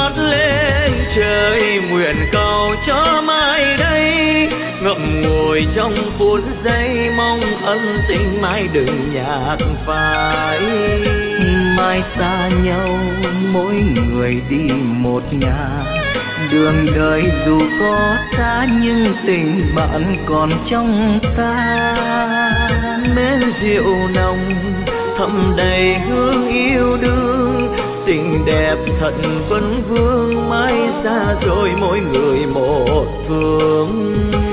ngước lên trời nguyện cầu cho mai đây ngậm ngùi trong phút giây mong ân tình mai đừng nhạt phai. Mai xa nhau mỗi người đi một nhà, đường đời dù có xa nhưng tình bạn còn trong ta. Mến rượu nồng thầm đầy hương yêu đương, tình đẹp thật vẫn vương mãi xa rồi mỗi người một phương.